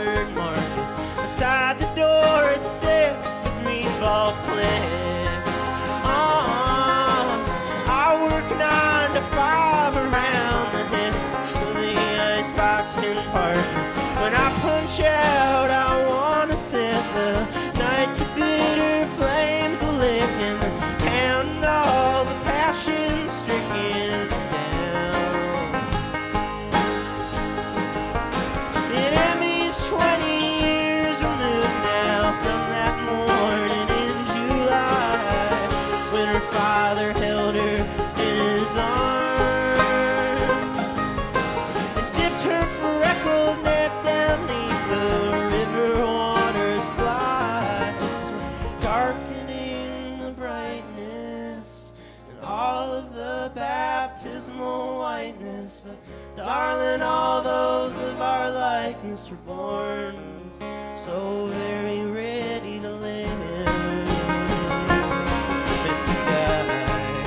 Oxford Market. Beside the door at 6, the Greenball clicks on. I work 9 to 5 around the hiss of the icebox compartment. When I punch out, I wanna set the night to bitter flames lit in the town and all the passion stricken down. And Emmy's 20 years removed now from that morning in July when her father held her in his arms and dipped her freckled neck down neath the river water's flies, darkening the brightness and all of the baptismal whiteness. But darling, all those of our likeness were born so very ready to live and to die.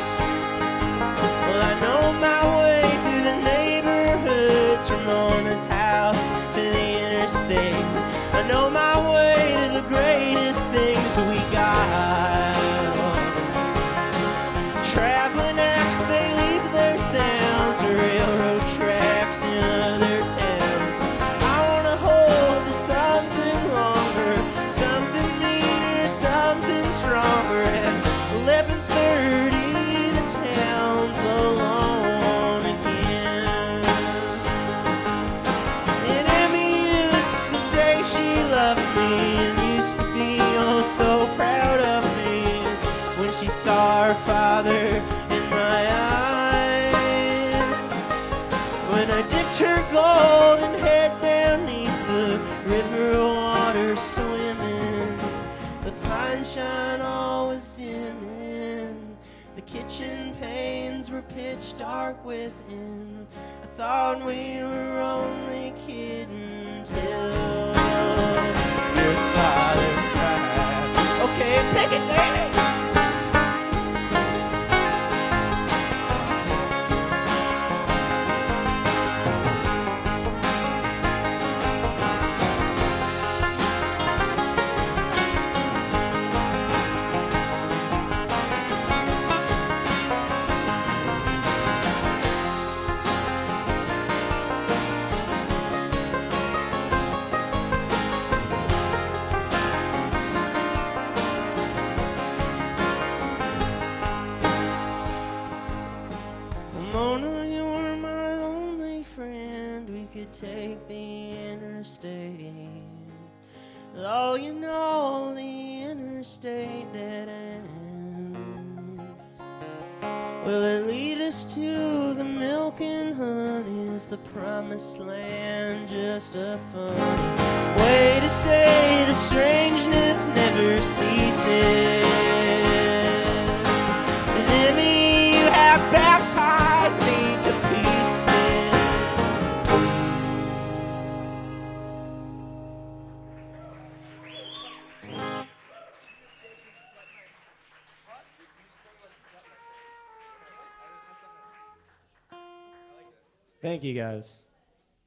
Well, I know my way through the neighborhoods from Mona's house to the interstate. I know my way to the greatest things we got. Traveling acts, they leave their sounds, railroad tracks in other towns. I wanna hold to something longer, something neater, something stronger. At 11:30, the town's alone again. And Emmy used to say she loved me and used to be oh so proud of me when she saw her father in my eyes. When I dipped her golden head down neath the river water swimming, the pine shine all was dimming, the kitchen panes were pitch dark within. I thought we were only kidding till your father cried. Okay, pick it, baby. Mona, you were my only friend. We could take the interstate. Oh, you know the interstate dead ends. Will it lead us to the milk and honey? Is the promised land just a funny way to say the strangeness never ceases? Is Emmy, you have baptized me to pieces. Thank you, guys.